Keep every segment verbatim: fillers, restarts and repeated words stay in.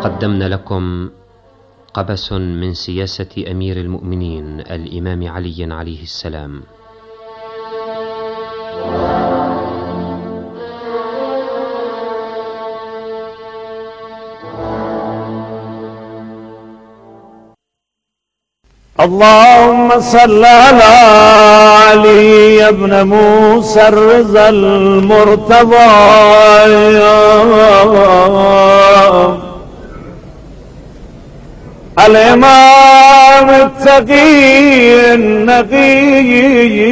قدمنا لكم قبس من سياسة أمير المؤمنين الإمام علي عليه السلام. اللهم صل على علي ابن موسى الرضا المرتضى الإمام التقي النقي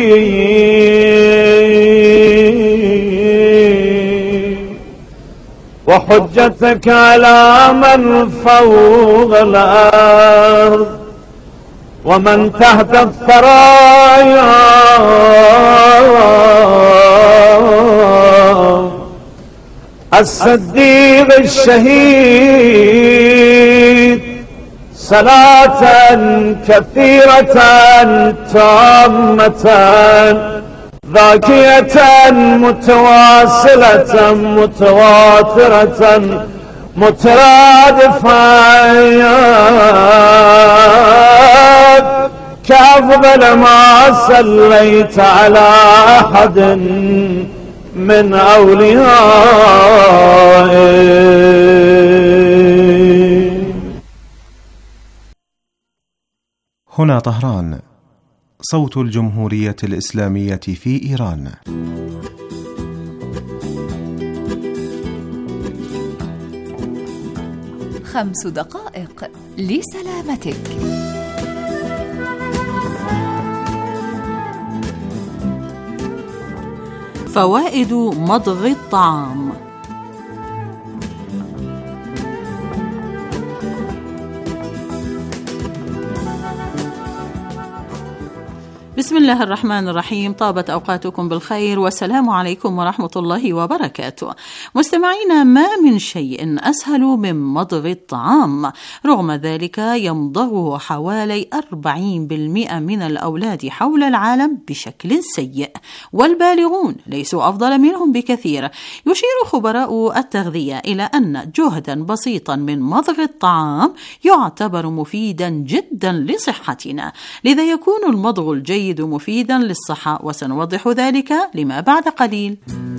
وحجتك على من فوق الأرض ومن تحت الثرايا الصديق الشهيد صلاة كثيرة تامة ذاكية متواصلة متواترة مترادفة كأفضل ما صليت على أحد من أوليائه. هنا طهران، صوت الجمهورية الإسلامية في إيران. خمس دقائق لسلامتك. فوائد مضغ الطعام. بسم الله الرحمن الرحيم. طابت أوقاتكم بالخير والسلام عليكم ورحمة الله وبركاته. مستمعينا، ما من شيء أسهل من مضغ الطعام، رغم ذلك يمضغه حوالي أربعين بالمئة من الأولاد حول العالم بشكل سيء، والبالغون ليسوا أفضل منهم بكثير. يشير خبراء التغذية إلى أن جهدا بسيطا من مضغ الطعام يعتبر مفيدا جدا لصحتنا، لذا يكون المضغ الجيد مفيدا للصحة، وسنوضح ذلك لما بعد قليل.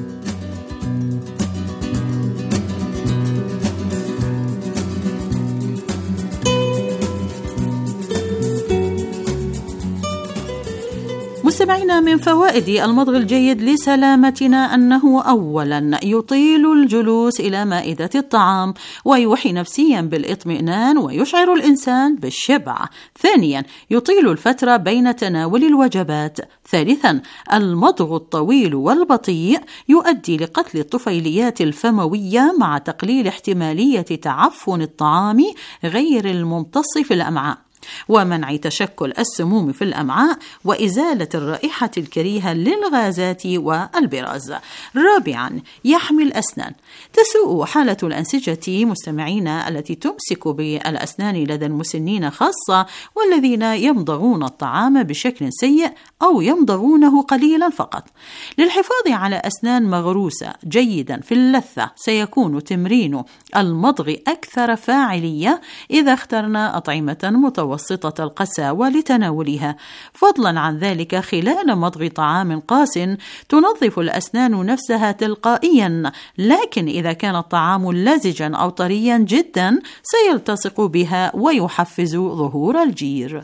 مستمعينا، من فوائد المضغ الجيد لسلامتنا أنه أولا يطيل الجلوس إلى مائدة الطعام ويوحي نفسيا بالإطمئنان ويشعر الإنسان بالشبع. ثانيا يطيل الفترة بين تناول الوجبات. ثالثا المضغ الطويل والبطيء يؤدي لقتل الطفيليات الفموية مع تقليل احتمالية تعفن الطعام غير الممتص في الأمعاء، ومنع تشكل السموم في الأمعاء، وإزالة الرائحة الكريهة للغازات والبراز. رابعا يحمي الأسنان. تسوء حالة الأنسجة مستمعينا التي تمسك بالأسنان لدى المسنين خاصة، والذين يمضغون الطعام بشكل سيء أو يمضغونه قليلا فقط. للحفاظ على أسنان مغروسة جيدا في اللثة سيكون تمرين المضغ أكثر فاعلية إذا اخترنا أطعمة متوسطة وسطة القساوة لتناولها. فضلا عن ذلك، خلال مضغ طعام قاس تنظف الأسنان نفسها تلقائيا، لكن إذا كان الطعام لزجا أو طريا جدا سيلتصق بها ويحفز ظهور الجير.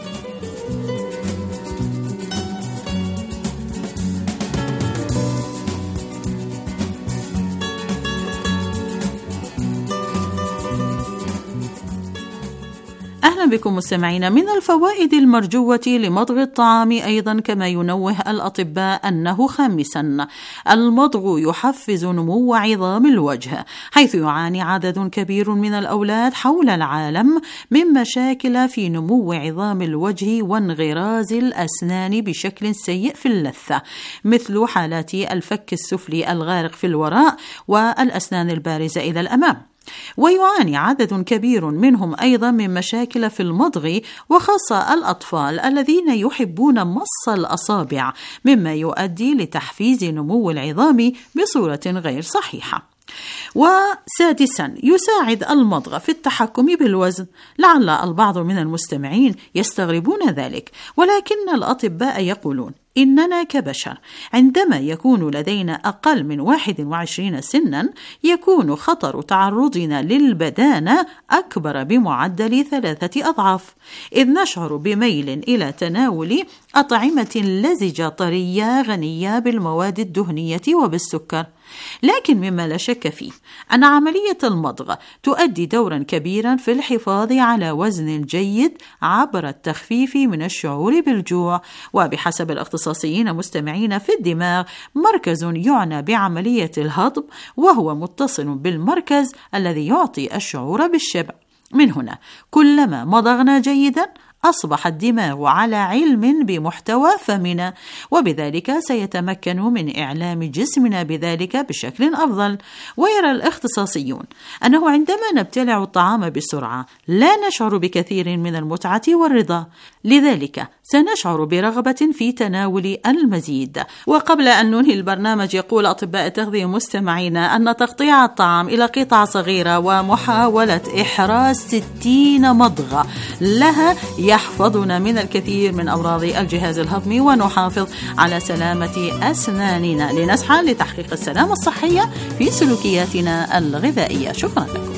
أهلا بكم مستمعين. من الفوائد المرجوة لمضغ الطعام أيضا كما ينوه الأطباء أنه خامسا المضغ يحفز نمو عظام الوجه، حيث يعاني عدد كبير من الأولاد حول العالم من مشاكل في نمو عظام الوجه وانغراز الأسنان بشكل سيء في اللثة، مثل حالات الفك السفلي الغارق في الوراء والأسنان البارزة إلى الأمام. ويعاني عدد كبير منهم أيضا من مشاكل في المضغ، وخاصة الأطفال الذين يحبون مص الأصابع، مما يؤدي لتحفيز نمو العظام بصورة غير صحيحة. وسادسا، يساعد المضغ في التحكم بالوزن. لعل البعض من المستمعين يستغربون ذلك، ولكن الأطباء يقولون إننا كبشر عندما يكون لدينا أقل من واحد وعشرين سنا يكون خطر تعرضنا للبدانة أكبر بمعدل ثلاثة أضعاف، إذ نشعر بميل إلى تناول أطعمة لزجة طرية غنية بالمواد الدهنية وبالسكر. لكن مما لا شك فيه أن عملية المضغ تؤدي دورا كبيرا في الحفاظ على وزن جيد عبر التخفيف من الشعور بالجوع. وبحسب الاختصاصيين مستمعين في الدماغ مركز يعنى بعملية الهضم، وهو متصل بالمركز الذي يعطي الشعور بالشبع. من هنا كلما مضغنا جيدا أصبح الدماغ على علم بمحتوى فمنا، وبذلك سيتمكن من إعلام جسمنا بذلك بشكل أفضل. ويرى الاختصاصيون أنه عندما نبتلع الطعام بسرعة لا نشعر بكثير من المتعة والرضا، لذلك سنشعر برغبة في تناول المزيد. وقبل أن ننهي البرنامج يقول أطباء التغذية مستمعينا أن تقطيع الطعام إلى قطع صغيرة ومحاولة إحراز ستين مضغة لها يحفظنا من الكثير من أمراض الجهاز الهضمي ونحافظ على سلامة أسناننا لنسعى لتحقيق السلامة الصحية في سلوكياتنا الغذائية. شكرا لكم.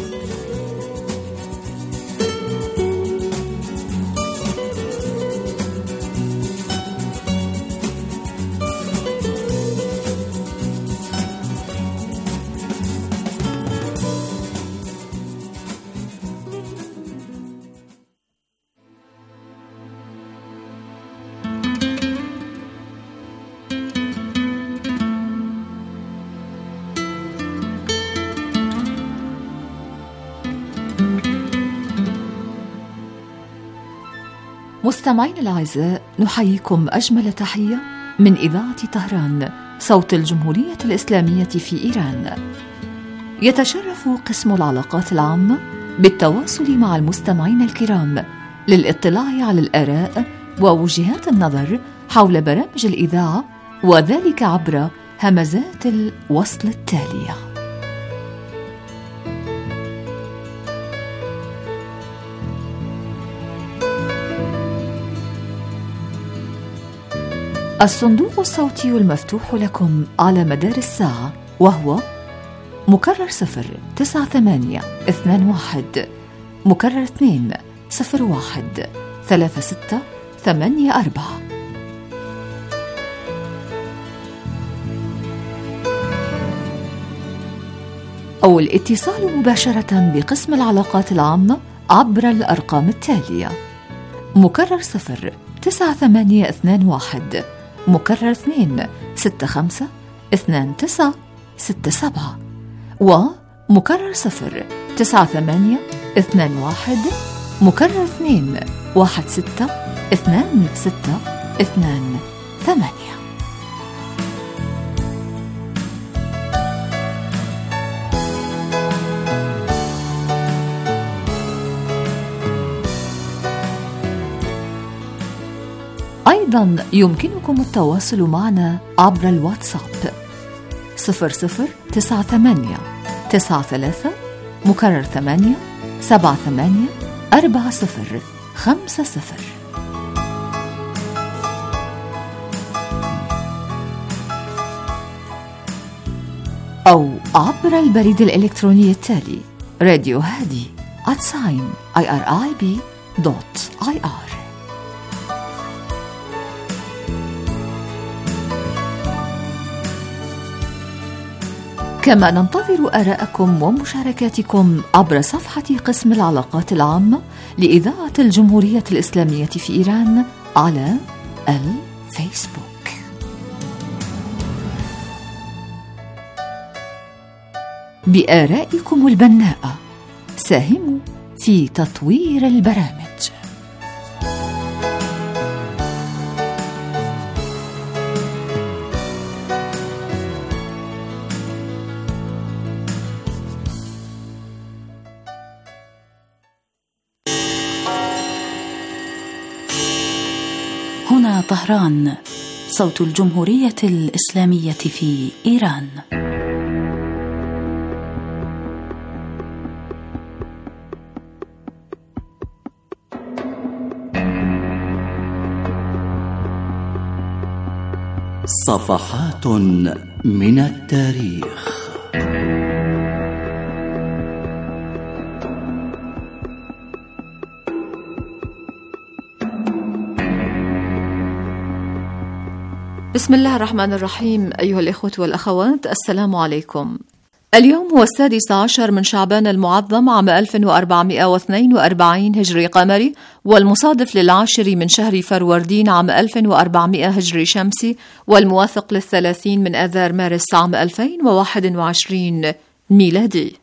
مستمعين الأعزاء، نحييكم أجمل تحية من إذاعة طهران صوت الجمهورية الإسلامية في إيران. يتشرف قسم العلاقات العامة بالتواصل مع المستمعين الكرام للاطلاع على الآراء ووجهات النظر حول برامج الإذاعة، وذلك عبر همزات الوصل التالية. الصندوق الصوتي المفتوح لكم على مدار الساعة، وهو مكرر صفر تسعة ثمانية اثنان واحد، مكرر اثنين صفر واحد ثلاثة ستة ثمانية أربعة. أو الاتصال مباشرة بقسم العلاقات العامة عبر الأرقام التالية: مكرر صفر تسعة ثمانية اثنان واحد، مكرر اثنين ستة خمسة اثنان تسعة ستة سبعة، ومكرر صفر تسعة ثمانية اثنان واحد، مكرر اثنين واحد ستة اثنان ستة اثنان ثمانية. أيضا يمكنكم التواصل معنا عبر الواتساب صفر صفر تسعة ثمانية تسعة ثلاثة مكرر ثمانية سبعة ثمانية أربعة صفر خمسة صفر، أو عبر البريد الإلكتروني التالي راديو هادي at sign irib dot ir. كما ننتظر آراءكم ومشاركاتكم عبر صفحة قسم العلاقات العامة لإذاعة الجمهورية الإسلامية في إيران على الفيسبوك. بآرائكم البناءة ساهموا في تطوير البرامج. هنا طهران صوت الجمهورية الإسلامية في إيران. صفحات من التاريخ. بسم الله الرحمن الرحيم. أيها الإخوة والأخوات، السلام عليكم. اليوم هو السادس عشر من شعبان المعظم عام ألف وأربعمائة واثنين وأربعين هجري قمري، والمصادف للعاشر من شهر فروردين عام ألف وأربعمائة هجري شمسي، والموافق للثلاثين من آذار مارس عام ألفين وواحد وعشرين ميلادي.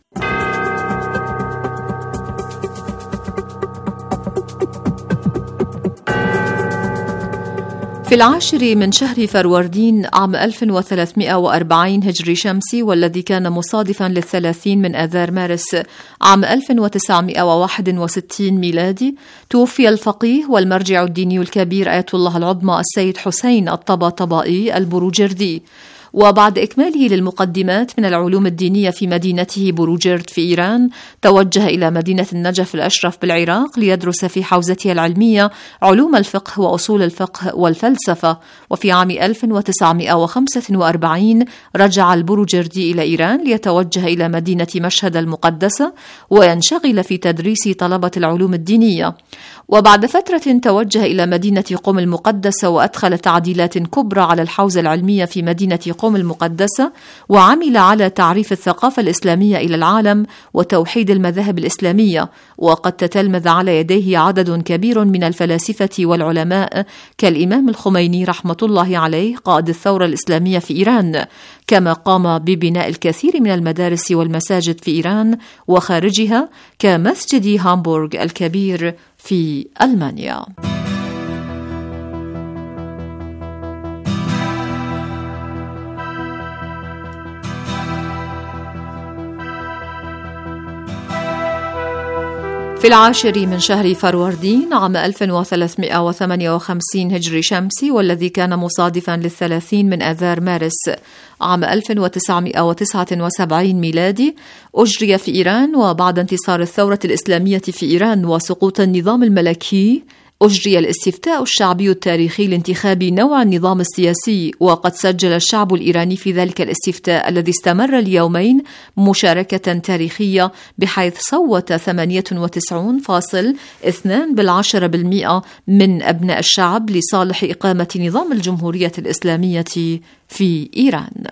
في العاشر من شهر فروردين عام ألف وثلاثمائة وأربعين هجري شمسي، والذي كان مصادفا للثلاثين من آذار مارس عام ألف وتسعمائة وواحد وستين ميلادي، توفي الفقيه والمرجع الديني الكبير آية الله العظمى السيد حسين الطباطبائي البروجردي. وبعد إكماله للمقدمات من العلوم الدينية في مدينته بروجرد في إيران، توجه إلى مدينة النجف الأشرف بالعراق ليدرس في حوزته العلمية علوم الفقه وأصول الفقه والفلسفة. وفي عام ألف وتسعمائة وخمسة وأربعين رجع البروجردي إلى إيران ليتوجه إلى مدينة مشهد المقدسة وينشغل في تدريس طلبة العلوم الدينية. وبعد فترة توجه إلى مدينة قم المقدسة وأدخل تعديلات كبرى على الحوزة العلمية في مدينة قم المقدسة، وعمل على تعريف الثقافة الإسلامية إلى العالم وتوحيد المذاهب الإسلامية. وقد تتلمذ على يديه عدد كبير من الفلاسفة والعلماء كالإمام الخميني رحمة الله عليه قائد الثورة الإسلامية في إيران، كما قام ببناء الكثير من المدارس والمساجد في إيران وخارجها كمسجد هامبورغ الكبير في ألمانيا. في العاشر من شهر فروردين عام ألف وثلاثمائة وثمانية وخمسين هجري شمسي، والذي كان مصادفا للثلاثين من آذار مارس عام ألف وتسعمائة وتسعة وسبعين ميلادي، أجري في إيران وبعد انتصار الثورة الإسلامية في إيران وسقوط النظام الملكي، أجري الاستفتاء الشعبي التاريخي لانتخاب نوع النظام السياسي. وقد سجل الشعب الإيراني في ذلك الاستفتاء الذي استمر اليومين مشاركة تاريخية، بحيث صوت ثمانية وتسعين فاصلة اثنين بالعشرة بالمئة من أبناء الشعب لصالح إقامة نظام الجمهورية الإسلامية في إيران.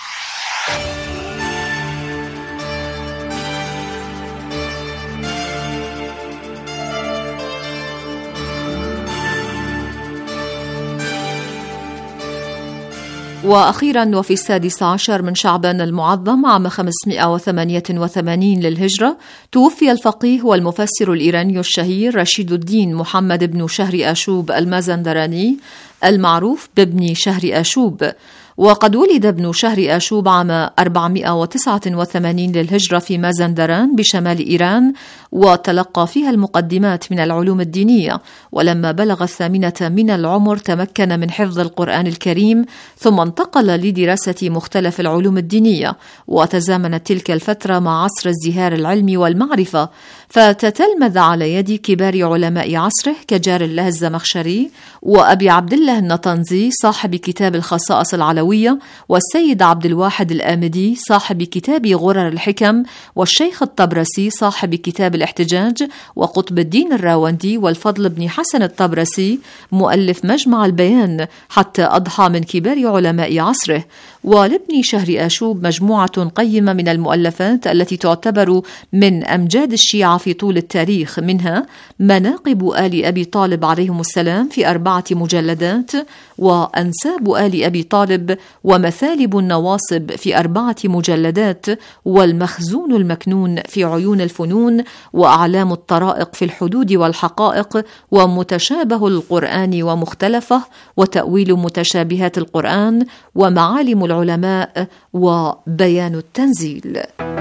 وأخيرا وفي السادس عشر من شعبان المعظم عام خمسمائة وثمانية وثمانين للهجرة، توفي الفقيه والمفسر الإيراني الشهير رشيد الدين محمد بن شهر آشوب المازندراني المعروف بابن شهر آشوب. وقد ولد ابن شهر آشوب عام أربعمائة وتسعة وثمانين للهجرة في مازندران بشمال إيران، وتلقى فيها المقدمات من العلوم الدينية. ولما بلغ الثامنة من العمر تمكن من حفظ القرآن الكريم، ثم انتقل لدراسة مختلف العلوم الدينية. وتزامنت تلك الفترة مع عصر ازدهار العلم والمعرفة، فتتلمذ على يد كبار علماء عصره كجار الله الزمخشري وأبي عبد الله النطنزي صاحب كتاب الخصائص العلوية، والسيد عبد الواحد الآمدي صاحب كتاب غرر الحكم، والشيخ الطبرسي صاحب كتاب الاحتجاج، وقطب الدين الراوندي، والفضل بن حسن الطبرسي مؤلف مجمع البيان، حتى أضحى من كبار علماء عصره. ولابن شهر آشوب مجموعة قيمة من المؤلفات التي تعتبر من أمجاد الشيعة في طول التاريخ، منها مناقب آل أبي طالب عليهم السلام في أربعة مجلدات، وأنساب آل أبي طالب ومثالب النواصب في أربعة مجلدات، والمخزون المكنون في عيون الفنون، وأعلام الطرائق في الحدود والحقائق، ومتشابه القرآن ومختلفه، وتأويل متشابهات القرآن، ومعالم العلماء، وبيان التنزيل.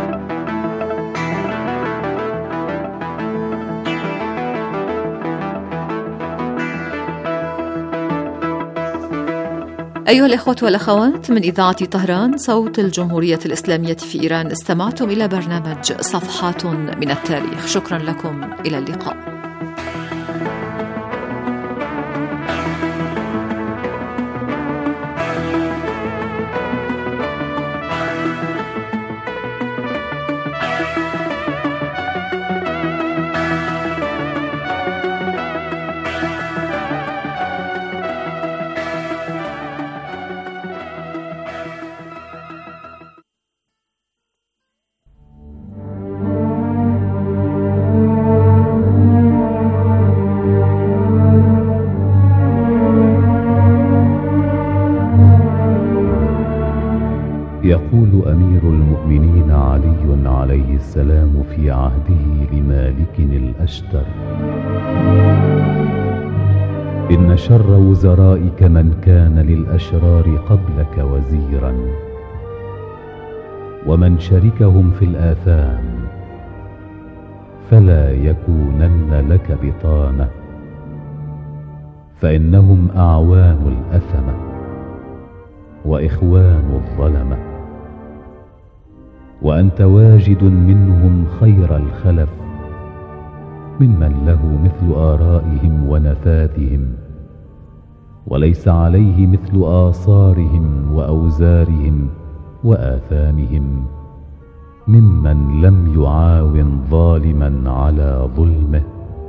أيها الإخوة والأخوات، من إذاعة طهران صوت الجمهورية الإسلامية في إيران، استمعتم إلى برنامج صفحات من التاريخ. شكرا لكم، إلى اللقاء. علي عليه السلام في عهده لمالك الأشتر: إن شر وزرائك من كان للأشرار قبلك وزيرا، ومن شركهم في الآثام فلا يكونن لك بطانة، فإنهم أعوان الأثمة وإخوان الظلمة، وأنت واجد منهم خير الخلف ممن له مثل آرائهم ونفاذهم، وليس عليه مثل آثارهم وأوزارهم وآثامهم، ممن لم يعاون ظالما على ظلمه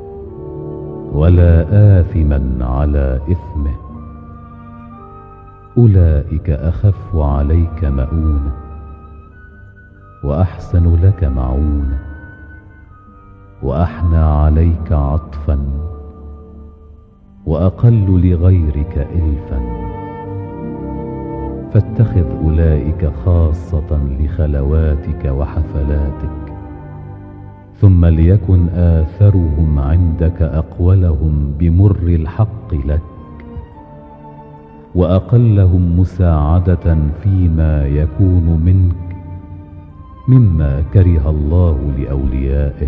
ولا آثما على إثمه. أولئك أخف عليك مؤونة وأحسن لك معونة وأحنى عليك عطفا وأقل لغيرك إلفا، فاتخذ أولئك خاصة لخلواتك وحفلاتك، ثم ليكن آثرهم عندك أقولهم بمر الحق لك، وأقلهم مساعدة فيما يكون منك مما كره الله لأوليائه،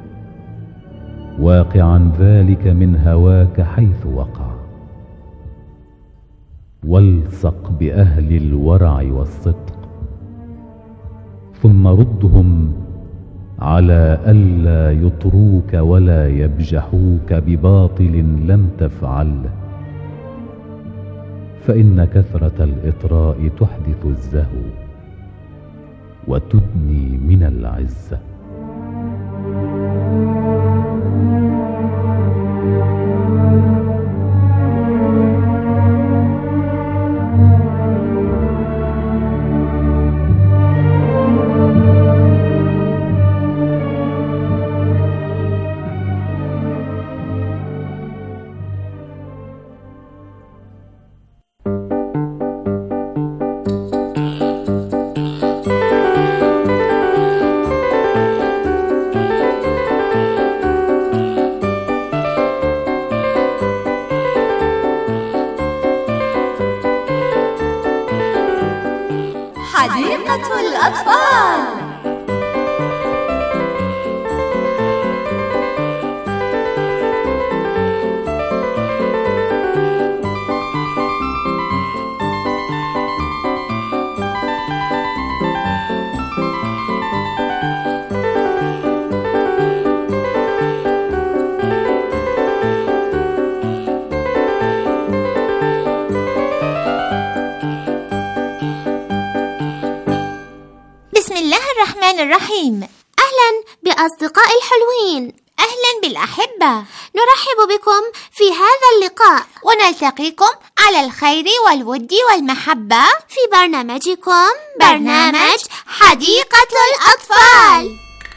واقعا ذلك من هواك حيث وقع. والصق بأهل الورع والصدق، ثم ردهم على ألا يطروك ولا يبجحوك بباطل لم تفعله، فإن كثرة الإطراء تحدث الزهو وتدني من العزة. حديقة الأطفال. الرحمن الرحيم. أهلا بأصدقائي الحلوين، أهلا بالأحبة، نرحب بكم في هذا اللقاء ونلتقيكم على الخير والود والمحبة في برنامجكم برنامج حديقة الأطفال.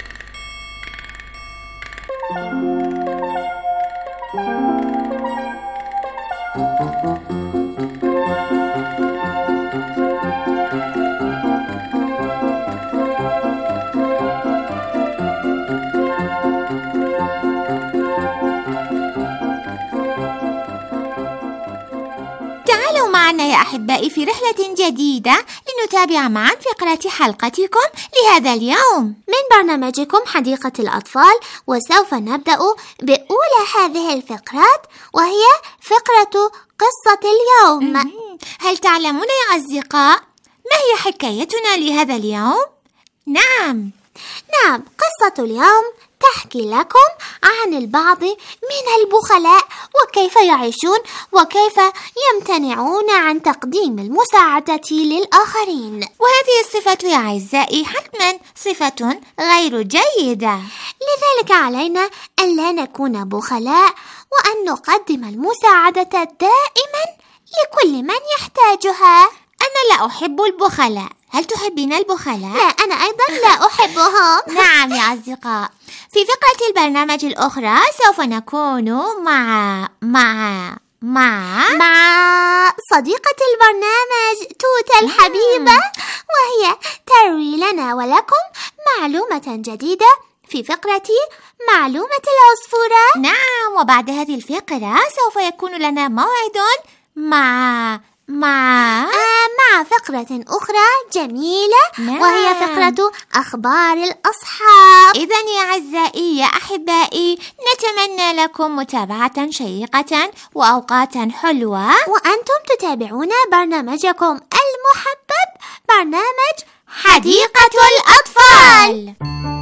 معنا يا أحبائي في رحلة جديدة لنتابع معا فقرة حلقتكم لهذا اليوم من برنامجكم حديقة الأطفال، وسوف نبدأ بأولى هذه الفقرات وهي فقرة قصة اليوم. هل تعلمون يا أصدقاء ما هي حكايتنا لهذا اليوم؟ نعم نعم قصة اليوم تحكي لكم عن البعض من البخلاء وكيف يعيشون وكيف يمتنعون عن تقديم المساعدة للآخرين، وهذه الصفة يا أعزائي حتما صفة غير جيدة، لذلك علينا أن لا نكون بخلاء وأن نقدم المساعدة دائما لكل من يحتاجها. أنا لا أحب البخلاء، هل تحبين البخلاء؟ لا، أنا أيضا لا أحبهم. نعم يا أصدقاء، في فقرة البرنامج الأخرى سوف نكون مع مع مع مع صديقة البرنامج توتة الحبيبة، وهي تروي لنا ولكم معلومة جديدة في فقرة معلومة العصفورة. نعم، وبعد هذه الفقرة سوف يكون لنا موعد مع مع آه مع فقرة أخرى جميلة. نعم. وهي فقرة أخبار الأصحاب. إذن يا أعزائي يا أحبائي، نتمنى لكم متابعة شيقة وأوقاتا حلوة، وأنتم تتابعون برنامجكم المحبب، برنامج حديقة الأطفال.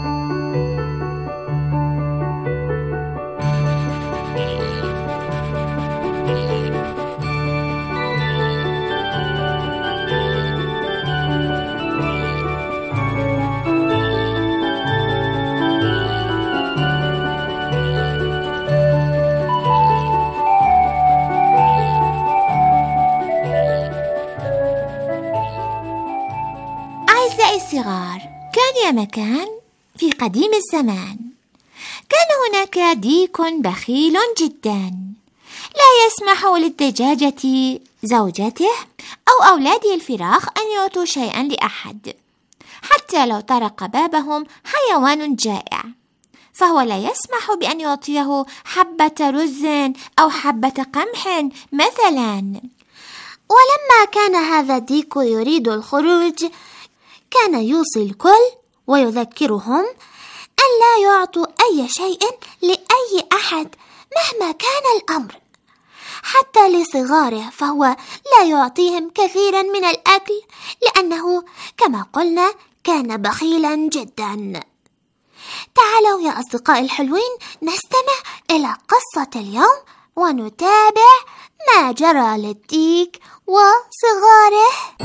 الصغار، كان يا مكان في قديم الزمان كان هناك ديك بخيل جدا، لا يسمح للدجاجة زوجته أو أولاده الفراخ أن يعطوا شيئا لأحد، حتى لو طرق بابهم حيوان جائع، فهو لا يسمح بأن يعطيه حبة رز أو حبة قمح مثلا. ولما كان هذا الديك يريد الخروج، كان يوصي الكل ويذكرهم أن لا يعطوا أي شيء لأي أحد مهما كان الأمر، حتى لصغاره، فهو لا يعطيهم كثيرا من الأكل لأنه كما قلنا كان بخيلا جدا. تعالوا يا أصدقائي الحلوين نستمع إلى قصة اليوم ونتابع ما جرى للديك وصغاره.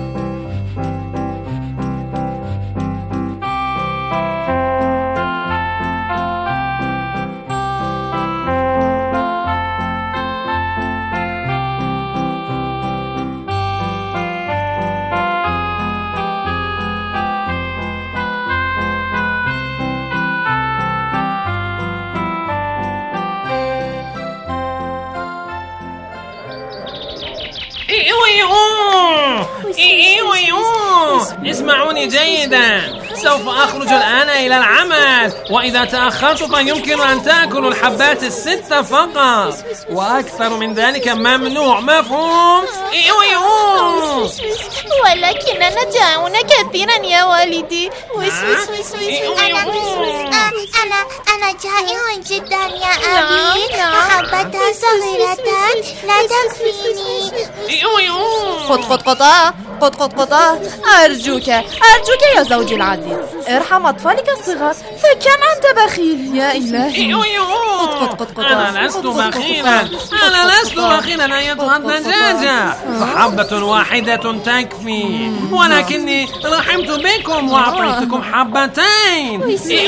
اسمعوني جيدا، سوف أخرج الآن إلى العمل، وإذا تأخرت فيمكن أن تأكلوا الحبات الستة فقط، وأكثر من ذلك ممنوع، مفهوم؟ إيوه إيوه. ولكننا جائعون كثيرا يا والدي. ويس ويس ويس ويس. أنا أنا أنا جائع جدا يا أبي، حبة صغيرة لا تكفيني. إيوه إيوه. قط قط قطا قط قط قطا، أرجوك أرجوك يا زوجي العزيز، ارحم أطفالك الصغار، فكم أنت بخيل يا إلهي. قط قط قط. أنا لست بخيلا، أنا لست بخيلا أيتها الدجاجة، فحبة واحدة تكفي، ولكني رحمت بكم وأعطيتكم حبتين.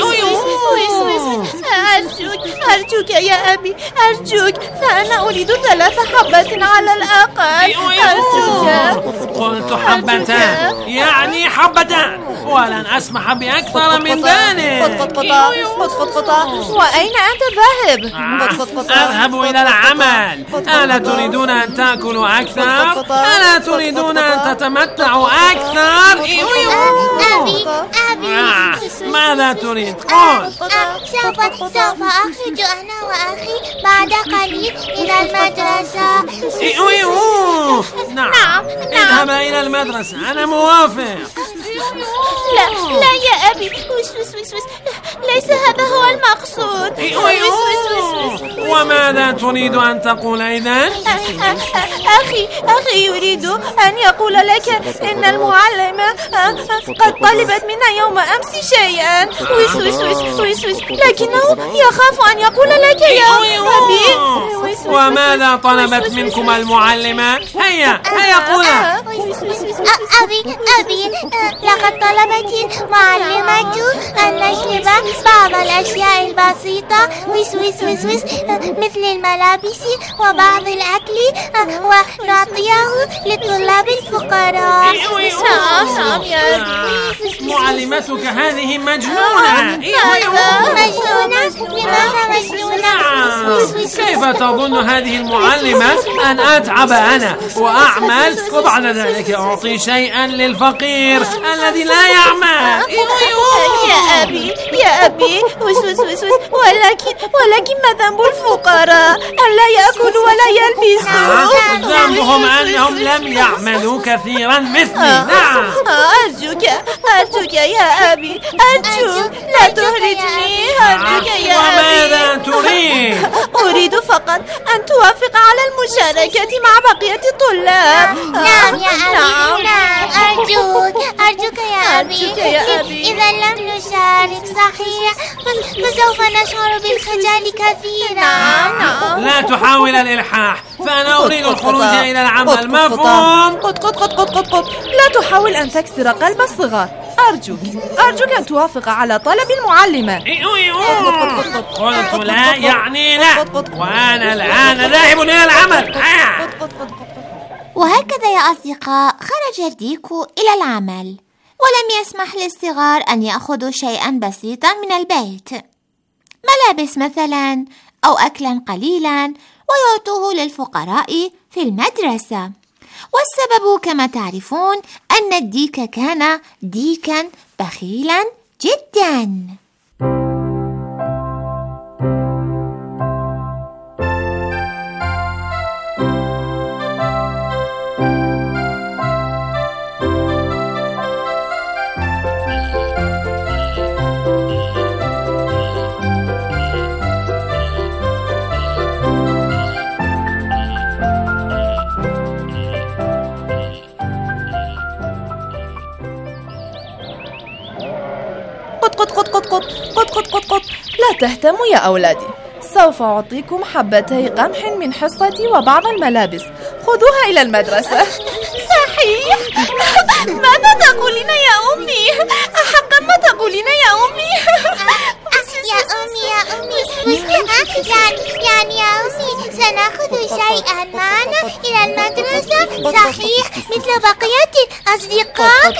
أرجوك أرجوك يا أبي، أرجوك، فأنا أريد ثلاث حبات على الأقل. أرجوك. قلت حبتان، يعني حبتان، ولن أسمح بأكثر من ذلك. قط قط قط قط. وأين أنت ذاهب؟ أذهب إلى العمل. ألا تريدون أن تأكلوا أكثر؟ ألا تريدون أن تتمتعوا أكثر؟ أبي أبي ماذا تريد؟ قل. سوف سوف أخرج أنا وأخي بعد قليل إلى المدرسة. نعم، اذهب إلى المدرسة، أنا موافق. لا لا يا أبي، وش وش وش وش. ليس هذا هو المقصود. وماذا تريد أن تقول إذن؟ أخي أخي يريد أن يقول لك إن المعلمة قد طلبت منا يوم أمس شيئا، وش وش وش وش وش، لكنه يخاف أن يقول لك يا أبي. وماذا طلبت منكم المعلمة؟ هيا هيا قولا. أبي أبي لقد طلبت المعلمة أن نشرب بعض الأشياء البسيطة، وس وس وس وس مثل الملابس وبعض الأكل، ونعطيه للطلاب الفقراء. نعم يا أبي. معلمتك هذه مجنونة. مجنونة؟ لماذا مجنونة؟ كيف تظن هذه المعلمة أن أتعب أنا وأعمل وبعد ذلك أعطي شيئا للفقير الذي لا يعمل؟ يا أبي يا أبي وس وس وس وس ولكن ولكن ما ذنب الفقراء؟ ألا يأكلوا ولا يلبسوا؟ ذنبهم أنهم لم يعملوا كثيرا مثلي. نعم. أرجوك أرجوك يا أبي، أرجوك لا تهرجني، أرجوك يا أبي. وماذا تريد؟ أريد فقط أن توافق على المشاركة مع بقية الطلاب. نعم يا أبي، نعم أرجوك أرجوك يا أبي. أرجوك يا أبي. إذا لم نشارك صحيح فسوف نشعر بالخجل كثيرا. نعم نعم. لا تحاول الإلحاح، فأنا أريد الخروج إلى العمل. مفهوم؟ قط قط قط قط قط قط. لا تحاول أن تكسر قلب الصغار. أرجوك أرجوك أن توافق على طلب المعلمة. قلت لا يعني لا، وأنا الآن ذاهب إلى العمل. وهكذا يا أصدقاء خرج ديكو إلى العمل، ولم يسمح للصغار أن يأخذوا شيئا بسيطا من البيت، ملابس مثلا أو أكلا قليلا، ويعطوه للفقراء في المدرسة. والسبب كما تعرفون أن الديك كان ديكا بخيلا جدا. قط قط قط قط قط قط قط قط. لا تهتموا يا أولادي، سوف أعطيكم حبتي قمح من حصتي وبعض الملابس، خذوها إلى المدرسة. صحيح؟ ماذا تقولين يا أمي؟ أحقا ما تقولين يا أمي؟ يا أمي يا أمي يعني يعني يا أمي سنأخذ شيئا معنا إلى المدرسة صحيح مثل بقية الأصدقاء؟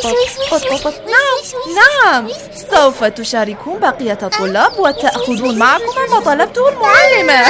نعم نعم، سوف تشاركون بقية الطلاب وتأخذون معكم ما طلبته المعلمة.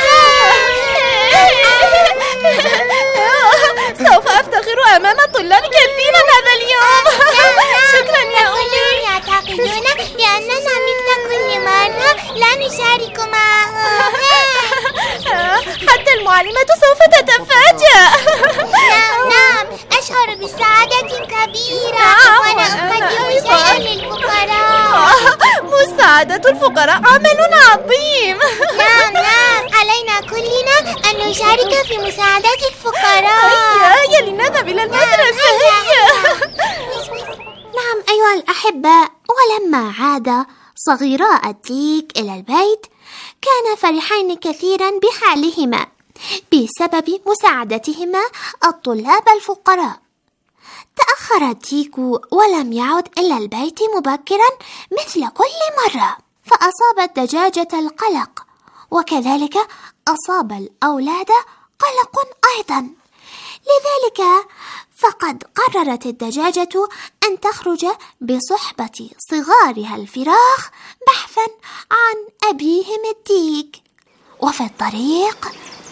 سوف أفتخر أمام الطلاب كثيرا هذا اليوم. شكرا يا أمي. يعتقدون بأننا مثل كل مرة لا نشارك معهم. حتى المعلمة سوف تتفاجأ. نعم نعم، أشعر بسعادة كبيرة وأنا أقدم شيئا للفقراء. مساعدة الفقراء عمل عظيم. نعم نعم، علينا كلنا أن نشارك في مساعدة الفقراء. هيا لنذهب إلى المدرسة. هيا. نعم أيها الأحباء، ولما عاد صغيراء الديك إلى البيت كان فرحين كثيرا بحالهما بسبب مساعدتهما الطلاب الفقراء. تأخر الديك ولم يعد إلى البيت مبكرا مثل كل مرة، فأصاب الدجاجة القلق، وكذلك أصاب الأولاد قلق أيضا. لذلك فقد قررت الدجاجة أن تخرج بصحبة صغارها الفراخ بحثا عن أبيهم الديك. وفي الطريق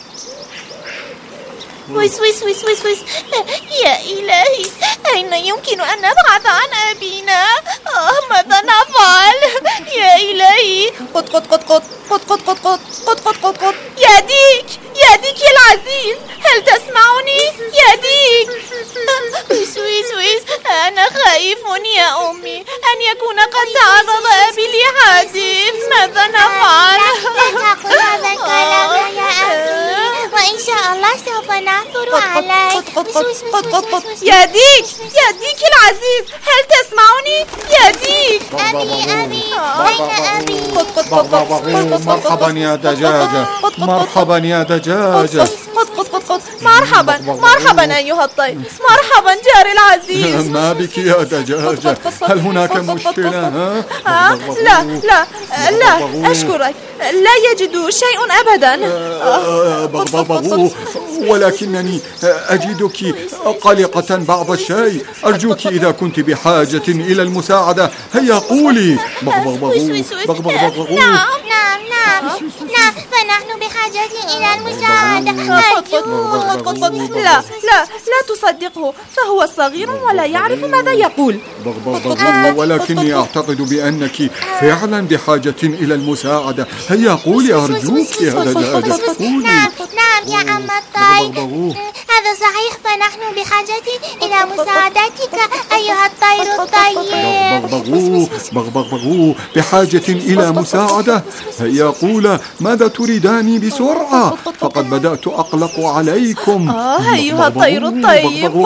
ويس ويس ويس ويس ويس. يا إلهي، أين يمكن أن نبحث عن أبينا؟ آه ماذا نفعل؟ يا إلهي. قط قط قط قط قط قط قط قط قط قط قط قط. يا ديك يا ديك العزيز، هل تسمعني يا ديك؟ ويس ويس ويس. أنا خائف يا أمي أن يكون قد تعرض أبي لحادث. ماذا نفعل؟ لا تقل هذا الكلام يا أبي، وإن شاء الله سوف نعثر عليك. يا ديك يا ديك العزيز، هل تسمعني يا ديك؟ أبي أبي أين أبي؟ مرحبا يا دجاجة، مرحبا يا دجاجة. مرحبا مرحبا أيها الطير، مرحبا جاري العزيز. ما بك يا دجاجة؟ هل هناك مشكلة؟ ها؟ لا لا لا أشكرك، لا يجد شيء أبدا. بغبغبغو، ولكنني أجدك قلقة بعض الشيء. أرجوك إذا كنت بحاجة إلى المساعدة هيا قولي. بغبغبغو بغبغبغو. نعم نعم نعم نعم، فنحن بحاجة إلى المساعدة. لا لا لا تصدقه، فهو صغير ولا يعرف ماذا يقول. ولكني أعتقد بأنك فعلا بحاجة إلى المساعدة. هيا قولي أرجوك يا دجاجة. نعم نعم يا أم الطير، هذا صحيح، فنحن بحاجة إلى مساعدتك أيها الطير الطيب. بغبغو بغبغو بحاجة إلى مساعدة. هيا قولا ماذا تريدان بسرعة، فقد بدأت أقلق عليكم. آه أيها الطير الطيب.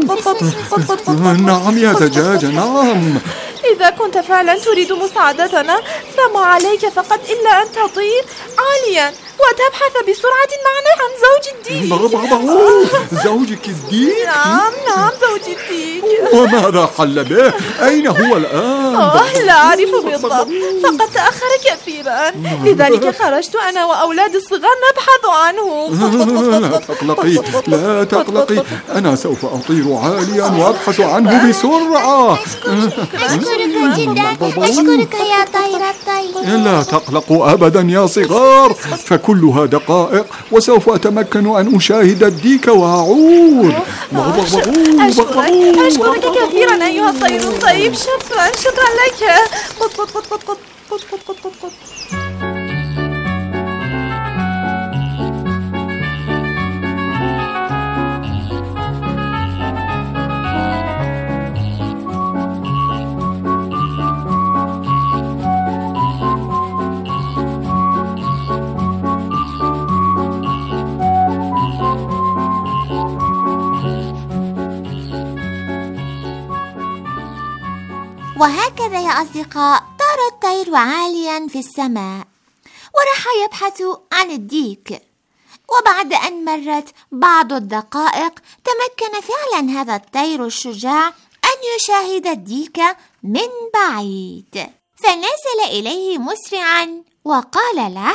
نعم يا دجاجة نعم. إذا كنت فعلا تريد مساعدتنا فما عليك فقط إلا أن تطير عاليا وتبحث بسرعة معنا عن زوج الديك. بغبغو زوجك الديك؟ نعم نعم زوج الديك. وماذا حل به؟ أين هو الآن؟ آه لا أعرف بالضبط، فقد تأخر كثيرا، لذلك خرجت أنا وأولاد الصغار نبحث عنه. لا تقلقي لا تقلقي، أنا سوف أطير عاليا وأبحث عنه بسرعة. أشكرك جدا، أشكرك يا طير الطير. لا تقلقوا أبدا يا صغار، فكلها دقائق وسوف أتمكن أن أشاهد الديك وأعود. أشكرك أشكرك كثيرا أيها الطير الطيب. شكرا شكرا لك. قط قط قط قط قط قط قط قط قط. وهكذا يا أصدقاء طار الطير عاليا في السماء وراح يبحث عن الديك. وبعد أن مرت بعض الدقائق تمكن فعلا هذا الطير الشجاع أن يشاهد الديك من بعيد، فنزل إليه مسرعا وقال له: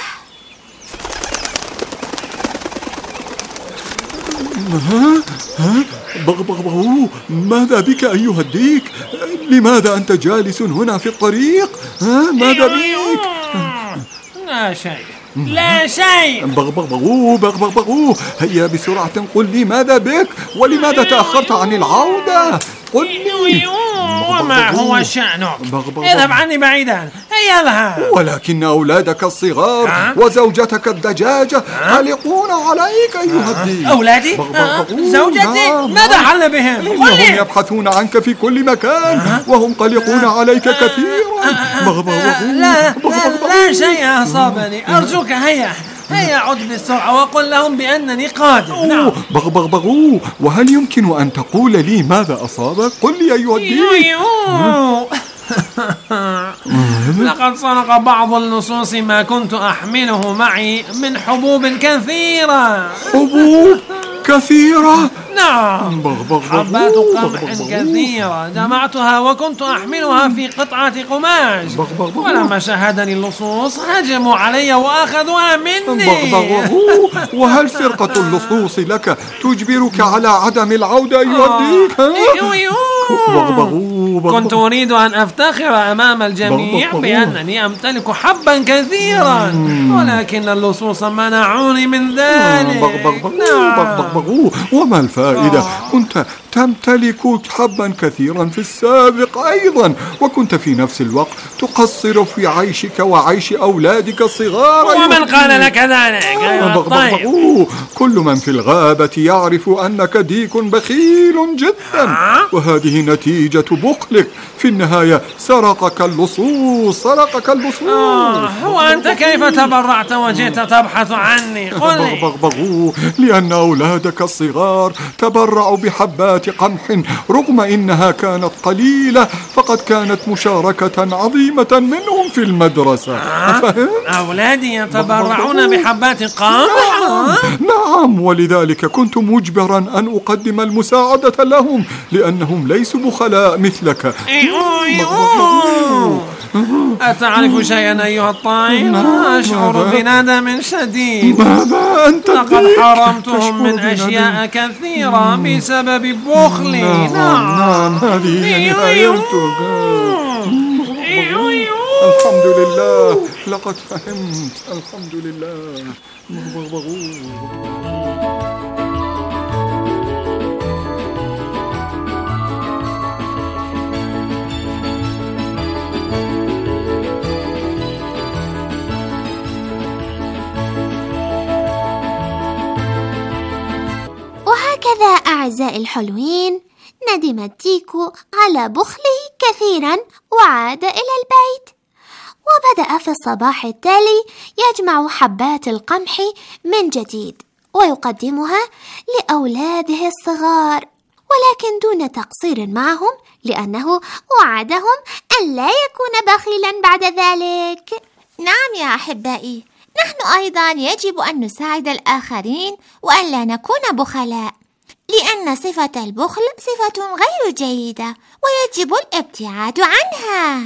ها ها بغبغبغو، ماذا بك أيها الديك؟ لماذا أنت جالس هنا في الطريق؟ ها ماذا بك؟ لا شيء لا شيء. بغبغبغو بغبغبغو، هيا بسرعة قل لي ماذا بك ولماذا تأخرت عن العودة؟ قل لي. وما هو شأنك؟ اذهب عني بعيدا. هيا اذهب. ولكن أولادك الصغار أه؟ وزوجتك الدجاجة قلقون عليك أيها الديك. أولادي؟ أه؟ زوجتي؟ نعم. ماذا حل بهم؟ إنهم يبحثون عنك في كل مكان أه؟ وهم قلقون أه؟ عليك كثيرا. أه؟ لا, لا, لا شيء أصابني، أرجوك هيا هيا عد بسرعة وقل لهم بأنني قادم. نعم. بغبغبغو، وهل يمكن أن تقول لي ماذا أصابك؟ قل لي أيها الديك. لقد سرق بعض اللصوص ما كنت أحمله معي من حبوب كثيرة. حبوب كثيرة؟ نعم، حبات قمح كثيرة جمعتها وكنت أحملها في قطعة قماش، ولما شاهدني اللصوص هجموا علي وأخذوها مني. وهل سرقة اللصوص لك تجبرك على عدم العودة أيها الديك؟ كنت أريد أن أفتخر أمام الجميع بأنني أمتلك حبا كثيرا، ولكن اللصوص منعوني من ذلك. وما الفائدة؟ كنت تمتلك حبا كثيرا في السابق أيضا، وكنت في نفس الوقت تقصر في عيشك وعيش أولادك الصغار. ومن قال لك ذلك؟ طيب. كل من في الغابة يعرف أنك ديك بخيل جدا، وهذه نتيجة بخلك. في النهاية سرقك اللصوص سرقك اللصوص. آه وأنت كيف تبرعت وجئت تبحث عني؟ قل لي. لأن أولادك الصغار تبرعوا بحبات قمح رغم إنها كانت قليلة، فقد كانت مشاركة عظيمة منهم في المدرسة. آه؟ أولادي يتبرعون بحبات قمح؟ نعم. نعم، ولذلك كنت مجبرا أن أقدم المساعدة لهم لأنهم ليسوا بخلاء مثلك. أتعرف شيئا أيها الطائر؟ أشعر بندم شديد. ماذا أنت؟ لقد حرمتهم من أشياء كثيرة بسبب بخلي. نعم نعم، هذه نهايتك. الحمد لله، لقد فهمت. الحمد لله. وهكذا أعزائي الحلوين ندم الديك على بخله كثيرا وعاد إلى البيت، وبدأ في الصباح التالي يجمع حبات القمح من جديد ويقدمها لأولاده الصغار، ولكن دون تقصير معهم، لأنه وعدهم أن لا يكون بخيلا بعد ذلك. نعم يا أحبائي، نحن أيضا يجب أن نساعد الآخرين وأن لا نكون بخلاء، لأن صفة البخل صفة غير جيدة ويجب الابتعاد عنها.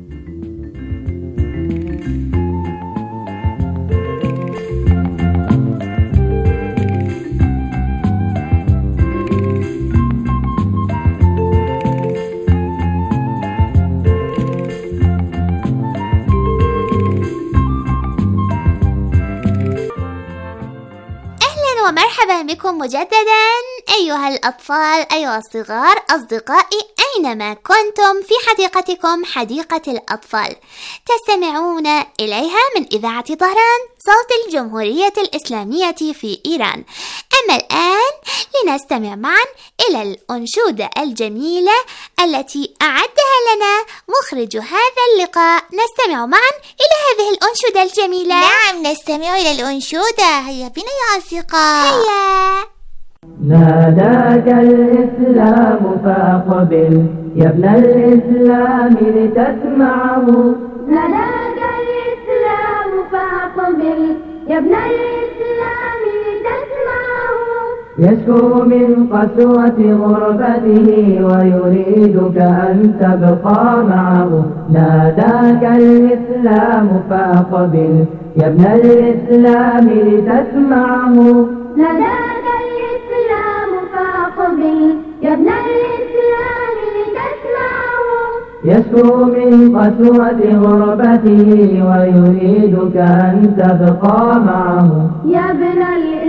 ومرحبا بكم مجددا أيها الأطفال، أيها الصغار، أصدقائي أينما كنتم في حديقتكم حديقة الأطفال تستمعون إليها من إذاعة طهران صوت الجمهورية الإسلامية في إيران. أما الآن لنستمع معا إلى الأنشودة الجميلة التي أعدها لنا مخرج هذا اللقاء. نستمع معا إلى هذه الأنشودة الجميلة. نعم، نستمع إلى الأنشودة. هيا بنا يا أصدقاء. هيا. ناداك الإسلام فأقبل يا ابن الإسلام لتسمعه. ناداك الإسلام فأقبل يا ابن الإسلام لتسمعه. يشكو من قسوة غربته ويريدك أن تبقى معه. ناداك الإسلام فأقبل يا ابن الإسلام لتسمعه. ناداك الإسلام فأقبل يا ابن الإسلام لتسمعه. يشكو من قسوة غربته ويريدك أن تبقى معه. يا ابن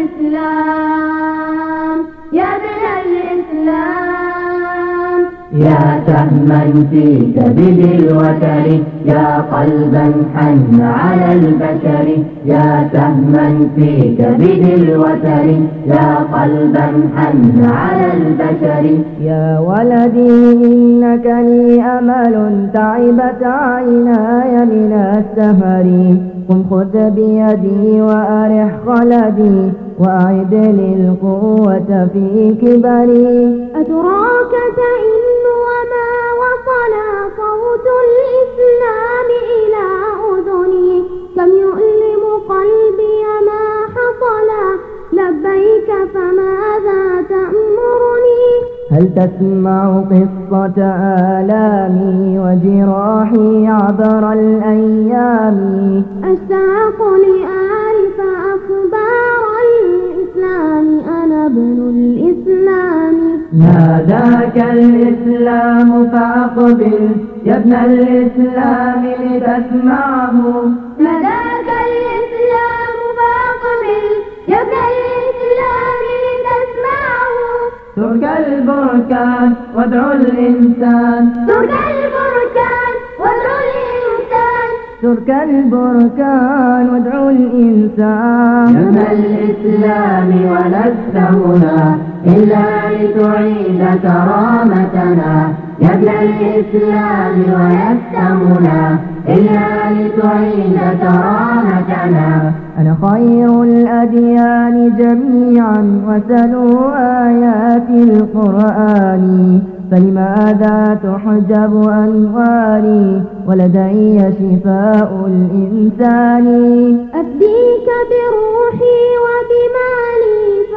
الإسلام يا ابن الإسلام، يا سهما في كبد الوتر، يا قلبا حن على البشر. يا سهما في كبد الوتر، يا قلبا حن على البشر. يا ولدي إنك لي أمل تعبت عيناي من السهر. قم خذ بيدي وأرح خلدي وأعد لي القوة في كبري. أتراك تئن وما وصل صوت الإسلام إلى أذني. كم يؤلم قلبي ما حصل، لبيك فماذا تأمرني. هل تسمع قصة آلامي وجراحي عبر الأيام. أشتاق لأعرف أخبار الإسلام، أنا ابن الإسلام. ناداك الإسلام فأقبل يا ابن الإسلام لتسمعه. ناداك الإسلام فأقبل يا ابن الإسلام لتسمعه. ترك البركان وادعو الإنسان. ترك البركان وادعو الإنسان. ترك البركان وادعو الإنسان. يا ابن الإسلام ولست هنا إلا لتعيد كرامتنا. يا ابن الإسلام ولست هنا إلا لتعيد كرامتنا. أنا خير الأديان جميعا وسلوا آيات القرآن. فلماذا تحجب أنواري ولدي شفاء الإنسان. أفديك بروحي وبمالي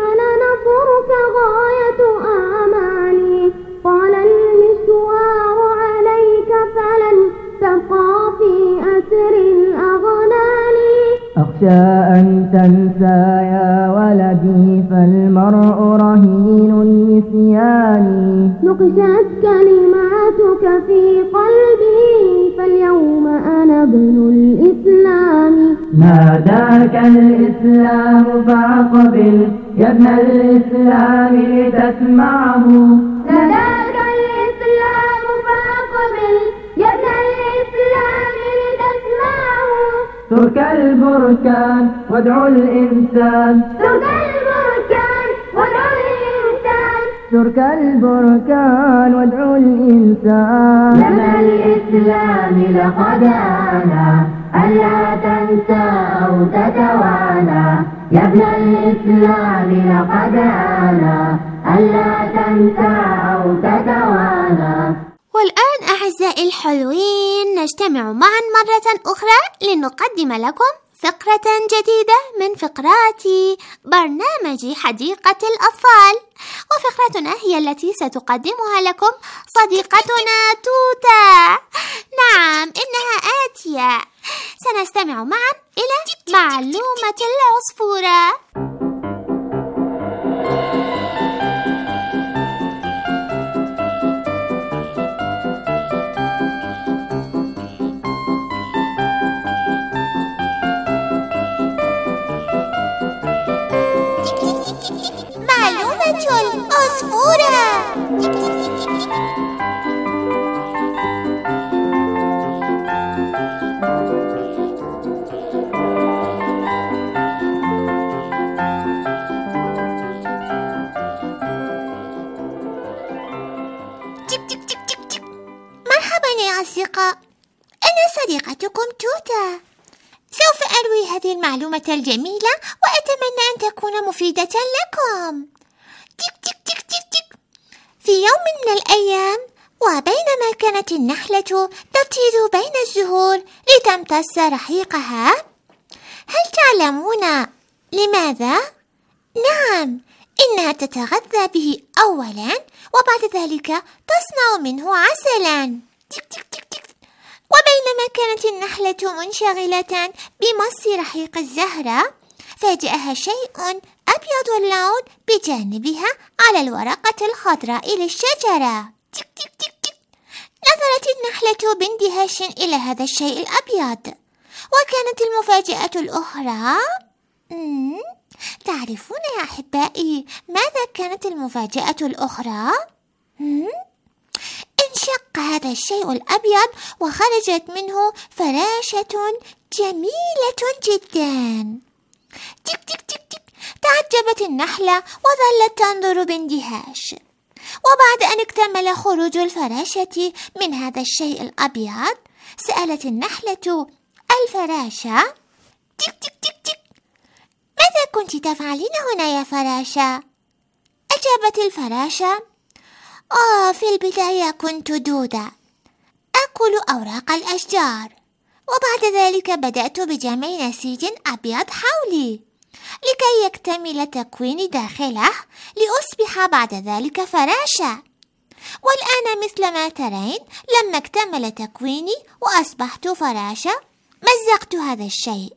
فلنصرك غاية آمالي. قال المشوار عليك فلن تبقى في أسر الأغلال. أخشى أن تنسى يا ولدي فالمرء رهين النسيان. نقشت كلماتك في قلبي فاليوم أنا ابن حضن الإسلام. ناداك الإسلام فأقبل يا ابن الإسلام لتسمعه. ناداك الإسلام فأقبل يا ابن الإسلام لتسمعه. ترك البركان وادعو الإنسان. ترك البركان وادعو الإنسان. ترك البركان وادعو الإنسان. يا ابن الإسلام لقد آن ألا تنسى أو تتوانى. يا ابن الإسلام لقد آن ألا تنسى أو تتوانى. والآن أعزائي الحلوين نجتمع معا مرة أخرى لنقدم لكم فقرة جديدة من فقرات برنامج حديقة الأطفال، وفقرتنا هي التي ستقدمها لكم صديقتنا توتا. نعم إنها آتية. سنستمع معا إلى معلومة العصفورة. معلومة العصفورة. مرحبا يا أصدقاء، أنا صديقتكم توتا. سوف أروي هذه المعلومة الجميلة وأتمنى أن تكون مفيدة لكم. تك تك تك تك تك. في يوم من الأيام وبينما كانت النحلة تطير بين الزهور لتمتص رحيقها، هل تعلمون لماذا؟ نعم، إنها تتغذى به أولا وبعد ذلك تصنع منه عسلا. تك تك تك تك. وبينما كانت النحلة منشغلة بمص رحيق الزهرة، فاجأها شيء أبيض اللون بجانبها على الورقة الخضراء للشجرة. تك تك تك تك. نظرت النحلة باندهاش إلى هذا الشيء الأبيض. وكانت المفاجأة الأخرى، مم؟ تعرفون يا أحبائي ماذا كانت المفاجأة الأخرى؟ مم؟ انشق هذا الشيء الأبيض وخرجت منه فراشة جميلة جدا. تك تك تك تك. تعجبت النحلة وظلت تنظر باندهاش. وبعد أن اكتمل خروج الفراشة من هذا الشيء الأبيض، سألت النحلة الفراشة: تك تك تك تك، ماذا كنت تفعلين هنا يا فراشة؟ أجابت الفراشة: آه في البداية كنت دودة أكل أوراق الأشجار، وبعد ذلك بدأت بجمع نسيج أبيض حولي لكي يكتمل تكويني داخله لأصبح بعد ذلك فراشة. والآن مثل ما ترين لما اكتمل تكويني وأصبحت فراشة مزقت هذا الشيء.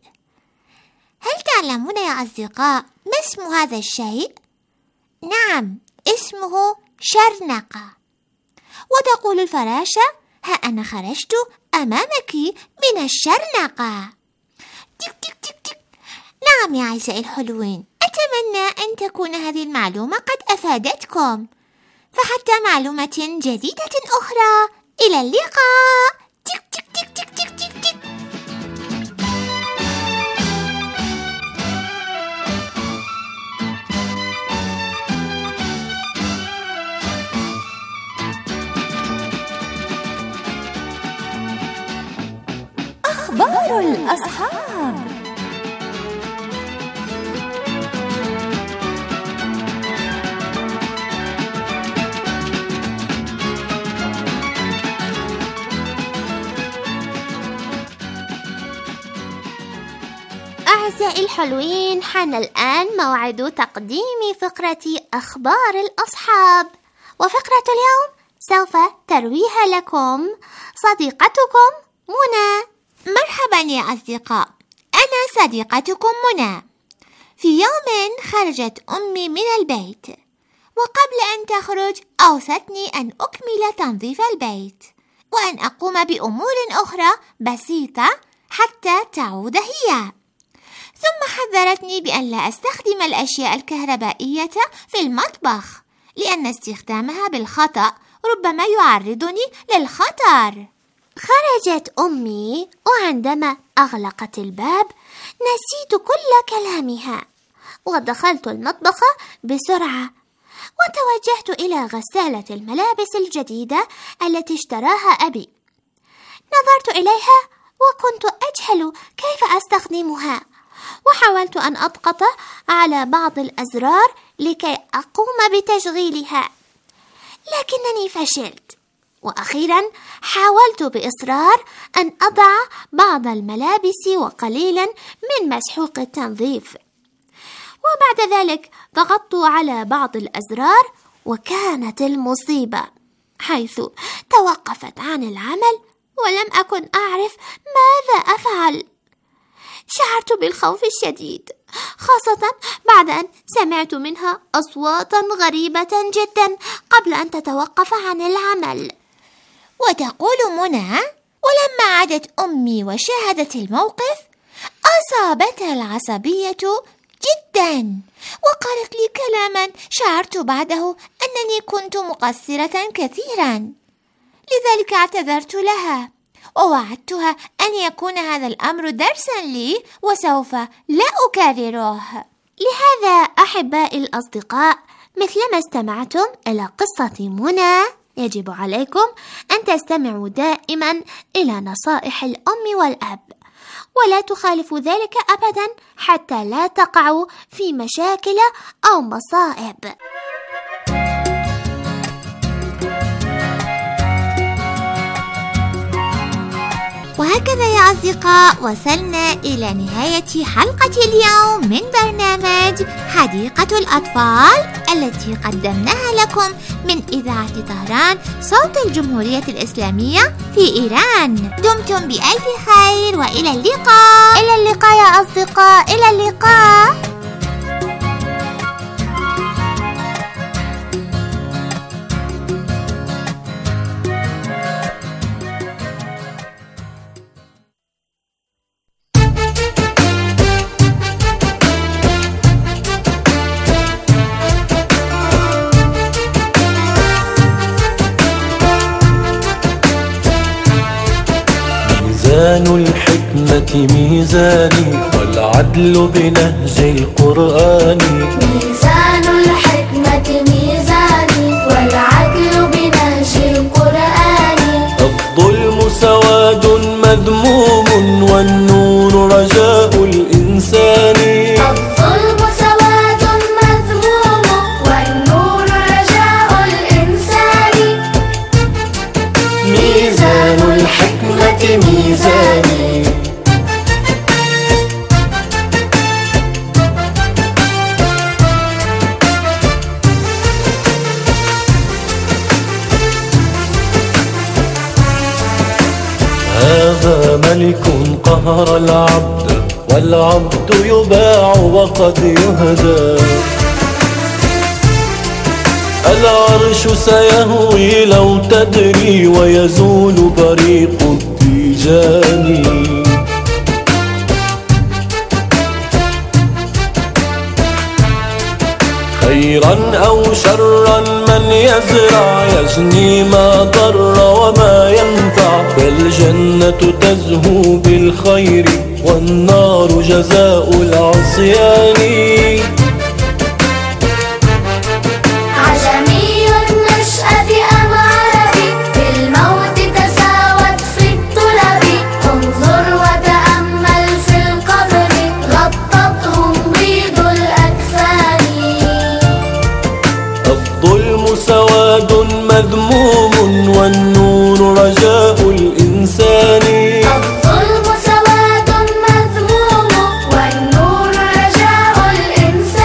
هل تعلمون يا أصدقاء ما اسم هذا الشيء؟ نعم، اسمه شرنقة. وتقول الفراشة: ها أنا خرجت أمامك من الشرنقة. تك تك تك تك. نعم يا أعزائي الحلوين، أتمنى أن تكون هذه المعلومة قد أفادتكم. فحتى معلومة جديدة أخرى، إلى اللقاء. تك تك تك تك تك تك تك. أخبار الأصحاب. أعزائي الحلوين، حان الآن موعد تقديم فقرة أخبار الأصحاب، وفقرة اليوم سوف ترويها لكم صديقتكم منى. مرحبا يا أصدقاء، أنا صديقتكم منى. في يوم خرجت أمي من البيت، وقبل أن تخرج أوصتني أن أكمل تنظيف البيت وأن أقوم بأمور أخرى بسيطة حتى تعود هي. ثم حذرتني بأن لا أستخدم الأشياء الكهربائية في المطبخ، لأن استخدامها بالخطأ ربما يعرضني للخطر. خرجت أمي، وعندما أغلقت الباب نسيت كل كلامها، ودخلت المطبخ بسرعة وتوجهت إلى غسالة الملابس الجديدة التي اشتراها أبي. نظرت إليها وكنت أجهل كيف أستخدمها، وحاولت أن أضغط على بعض الأزرار لكي أقوم بتشغيلها، لكنني فشلت. وأخيرا حاولت بإصرار أن أضع بعض الملابس وقليلا من مسحوق التنظيف، وبعد ذلك ضغطت على بعض الأزرار، وكانت المصيبة حيث توقفت عن العمل ولم أكن أعرف ماذا أفعل. شعرت بالخوف الشديد، خاصة بعد أن سمعت منها أصواتا غريبة جدا قبل أن تتوقف عن العمل. وتقول منى: ولما عادت أمي وشاهدت الموقف أصابتها العصبية جدا، وقالت لي كلاما شعرت بعده أنني كنت مقصرة كثيرا. لذلك اعتذرت لها ووعدتها أن يكون هذا الأمر درسا لي وسوف لا أكرره. لهذا أحبائي الأصدقاء، مثلما استمعتم إلى قصة منى، يجب عليكم أن تستمعوا دائما إلى نصائح الأم والأب، ولا تخالفوا ذلك أبدا حتى لا تقعوا في مشاكل أو مصائب. وهكذا يا أصدقاء وصلنا إلى نهاية حلقة اليوم من برنامج حديقة الأطفال التي قدمناها لكم من إذاعة طهران صوت الجمهورية الإسلامية في إيران. دمتم بألف خير وإلى اللقاء. إلى اللقاء يا أصدقاء، إلى اللقاء. ميزان الحكمة ميزاني والعدل بنهج القرآن. ميزان الحكمة ميزاني والعدل بنهج القرآن. الظلم سواد مذموم والنور رجاء الإنسان. الظلم سواد مذموم والنور رجاء الإنسان. ميزان الحكمة ميزاني. هذا ملك قهر العبد والعبد يباع وقد يهدى. العرش سيهوي لو تدري ويزول بريق التيجان. خيرا أو شرا من يزرع يجني ما ضر وما ينفع. فالجنة تزهو بالخير والنار جزاء العصيان. عجمي النشأة أم عربي بالموت تساوت في الطلب. انظر وتأمل في القبر غطتهم بيض الأكفان. الظلم سواد مذموم والنور رجاء الإنسان. الظلم سواد مذموم والنور رجاء الإنسان.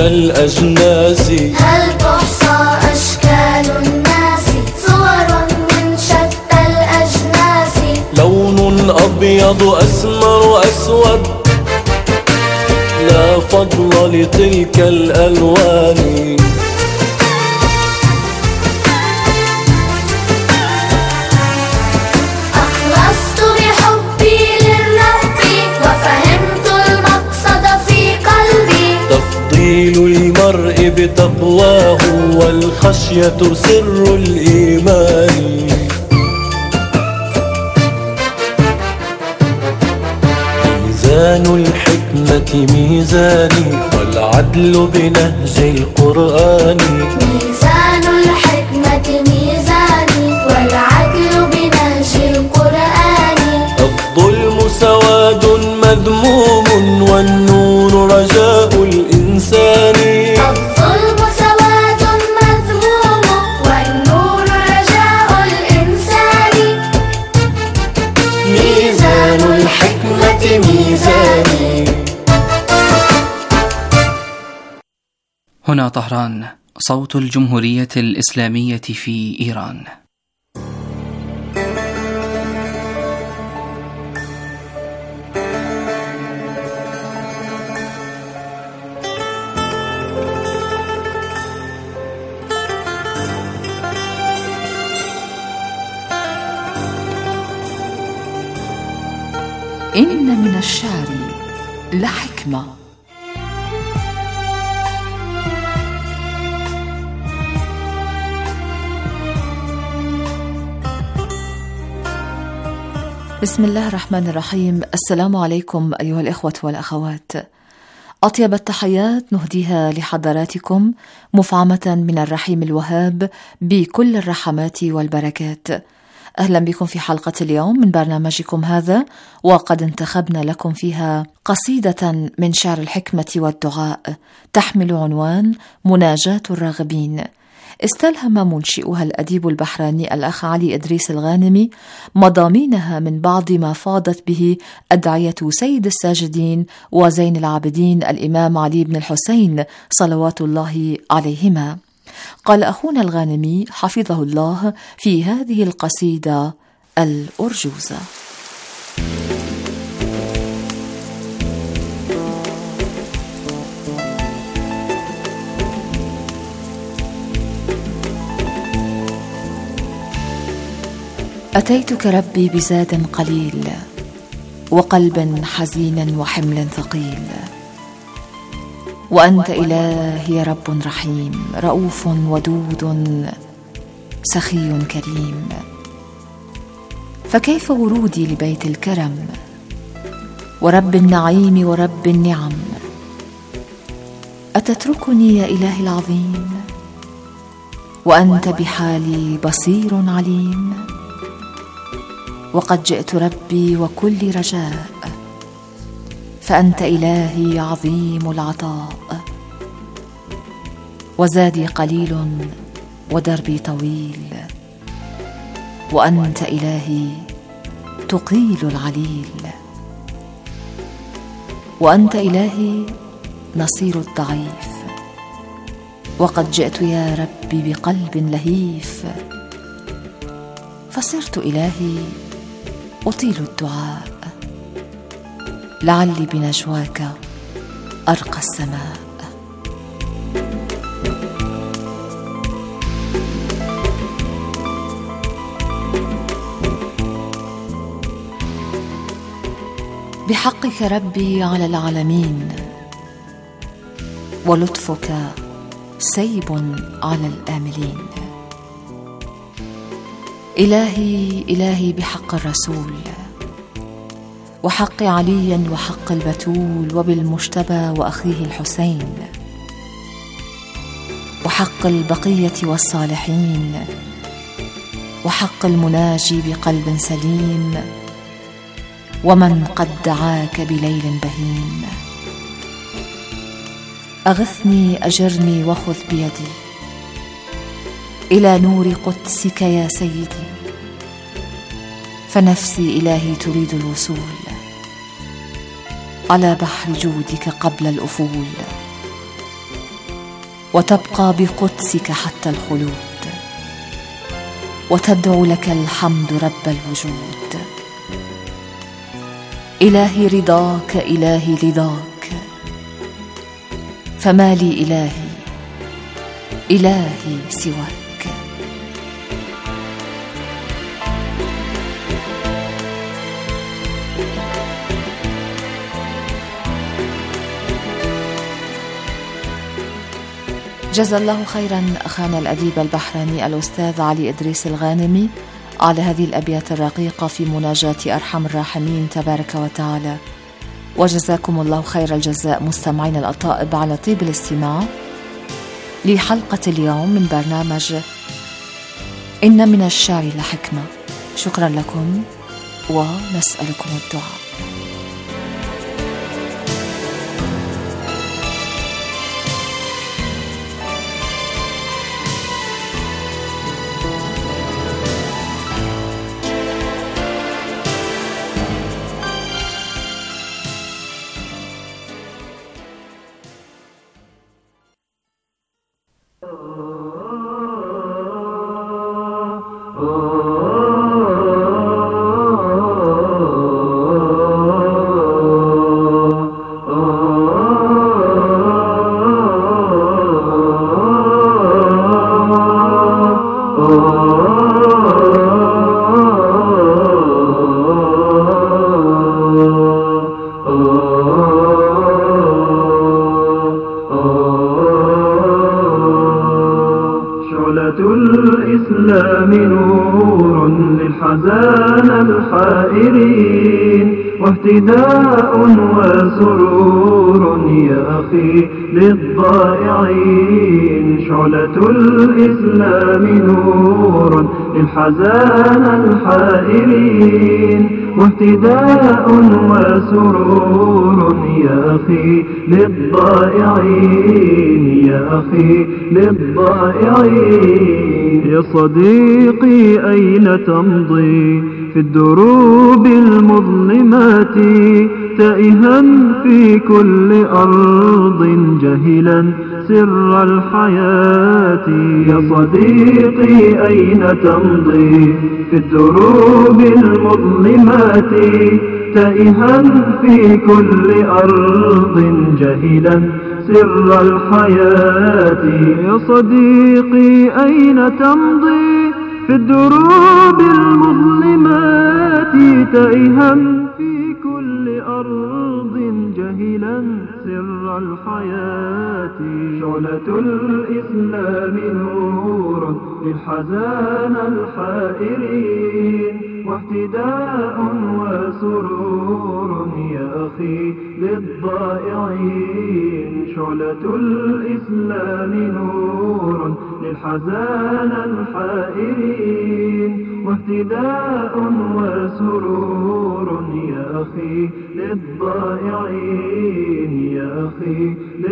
الأجناس. هل تحصى أشكال الناس؟ صور من شتى الأجناس. لون أبيض أسمر أسود، لا فضل لتلك الألوان. أخلصت بحبي للرب وفهمت المقصد في قلبي. تفضيل المرء بتقواه والخشية سر الإيمان. ميزان الحكمة ميزاني والعدل بنهج القرآن. ميزان الحكمة ميزاني والعدل بنهج القرآن. الظلم سواد مذموم والنور رجاء الإنسان. الظلم سواد مذموم والنور رجاء الإنسان. ميزان الحكمة ميزاني. هنا طهران، صوت الجمهورية الإسلامية في إيران. إن من الشعر لحكمة. بسم الله الرحمن الرحيم. السلام عليكم أيها الإخوة والأخوات. أطيب التحيات نهديها لحضراتكم مفعمة من الرحيم الوهاب بكل الرحمات والبركات. أهلا بكم في حلقة اليوم من برنامجكم هذا، وقد انتخبنا لكم فيها قصيدة من شعر الحكمة والدعاء تحمل عنوان مناجاة الراغبين. استلهم منشئها الأديب البحراني الأخ علي إدريس الغانمي مضامينها من بعض ما فاضت به أدعية سيد الساجدين وزين العابدين الإمام علي بن الحسين صلوات الله عليهما. قال أخونا الغانمي حفظه الله في هذه القصيدة الأرجوزة: أتيتك ربي بزاد قليل وقلب حزين وحمل ثقيل، وأنت إلهي رب رحيم رؤوف ودود سخي كريم. فكيف ورودي لبيت الكرم ورب النعيم ورب النعم؟ أتتركني يا إلهي العظيم وأنت بحالي بصير عليم؟ وقد جئت ربي وكل رجاء، فأنت إلهي عظيم العطاء، وزادي قليل ودربي طويل، وأنت إلهي تقيل العليل. وأنت إلهي نصير الضعيف، وقد جئت يا ربي بقلب لهيف، فصرت إلهي أطيل الدعاء، لعلي بنجواك أرقى السماء. بحقك ربي على العالمين، ولطفك سيب على الآملين. إلهي إلهي بحق الرسول وحق علي وحق البتول وبالمجتبى وأخيه الحسين، وحق البقية والصالحين، وحق المناجي بقلب سليم، ومن قد دعاك بليل بهيم. أغثني أجرني وخذ بيدي إلى نور قدسك يا سيدي، فنفسي إلهي تريد الوصول على بحر جودك قبل الأفول. وتبقى بقدسك حتى الخلود، وتدعو لك الحمد رب الوجود. إلهي رضاك، إلهي رضاك، فما لي إلهي إلهي سواك. جزا الله خيرا أخانا الأديب البحريني الأستاذ علي إدريس الغانمي على هذه الأبيات الرقيقة في مناجاة أرحم الراحمين تبارك وتعالى. وجزاكم الله خير الجزاء مستمعين الأطائب على طيب الاستماع لحلقة اليوم من برنامج إن من الشعر لحكمة. شكرا لكم ونسألكم الدعاء. الإسلام نور للحزان الحائرين، واهتداء وسرور يا أخي للضائعين. شعلة الإسلام نور للحزان الحائرين، واهتداء وسرور يا أخي للضائعين، يا أخي للضائعين. يا صديقي أين تمضي في الدروب المظلمات، تائها في كل أرض جاهلا سر الحياة. يا صديقي أين تمضي في الدروب المظلمات، تائها في كل أرض جاهلا سر الحياة. يا صديقي أين تمضي في الدروب المظلمات، تائها في كل أرض جاهلا سر الحياة. شعلة الإسلام نور للحزان الحائرين، واهتداء وسرور يا أخي للضائعين. شعلة الإسلام نور للحزان الحائرين، واهتداء وسرور يا أخي للضائعين، يا أخي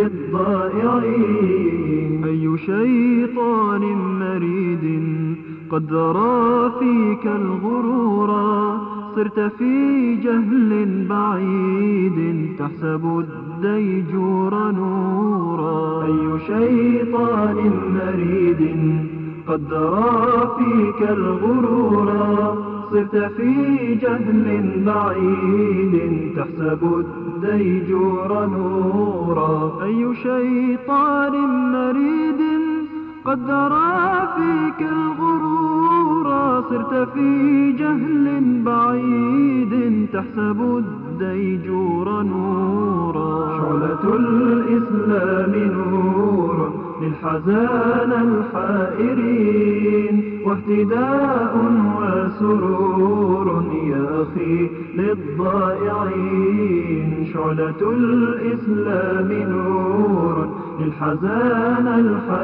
للضائعين. أي شيطان مريد قد ذرى فيك الغرورا، صرت في جهل بعيد تحسب الديجور نورا. أي شيطان مريد قد ذرى فيك الغرورا، صرت في جهل بعيد تحسب الديجور نورا. أي شيطان مريد قد ذرى فيك الغرورا، صرت في جهل بعيد تحسب الديجور نورا. شعلة الإسلام نور للحزان الحائرين، واهتداء وسرور يا أخي للضائعين. شعلة الإسلام نور للحزان الحائرين.